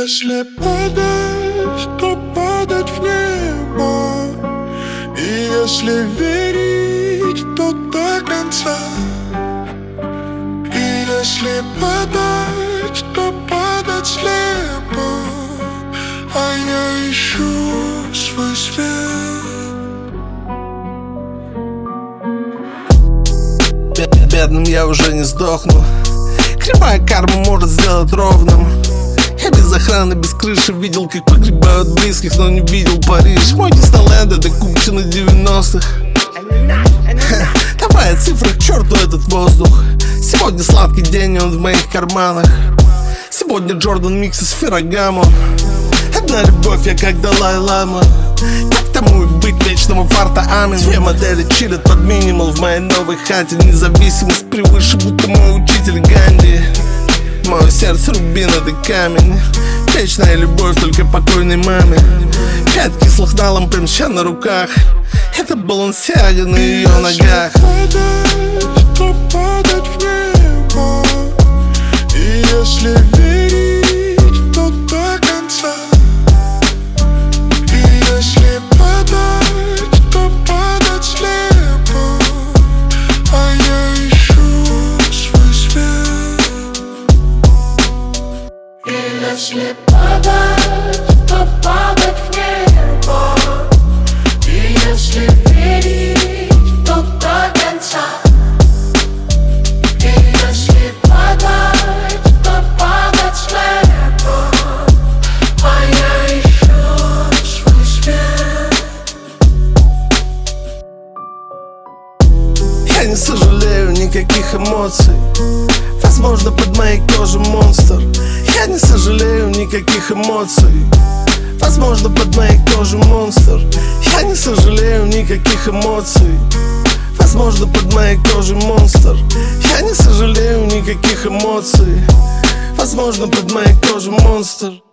Если падать, то падать в небо. И если верить, то до конца. И если падать, то падать слепо. А я ищу свой свет. Бедным я уже не сдохну. Кривая карма может сделать ровным. Я без охраны, без крыши видел, как погребают близких, но не видел Париж. Мой Диснейленд — это купчина 90-х. Давай о цифрах, к черту этот воздух. Сегодня сладкий день, он в моих карманах. Сегодня Джордан Микс из Феррагамо. Одна любовь, я как Далай-лама. Так тому и быть, вечного фарта, амин. Две модели чилят под минимал в моей новой хате. Независимость превыше, будто мой учитель Ганди. Мое сердце рубин, это камень. Вечная любовь только покойной маме. 5 кислых на лампе мча на руках. Это Балансиага на ее ногах. То падать в небо. И если верить, то до конца. И если падать, то падать слепо. А я ищу свой свет. И если падать, то падать в небо. И если верить, то до конца. И если падать, то падать слепо. А я ищу свой свет. Я не сожалею никаких эмоций. Возможно, под моей кожей монстр. Я не сожалею никаких эмоций. Возможно, под моей кожей монстр. Я не сожалею никаких эмоций. Возможно, под моей кожей монстр. Я не сожалею никаких эмоций. Возможно, под моей кожей монстр.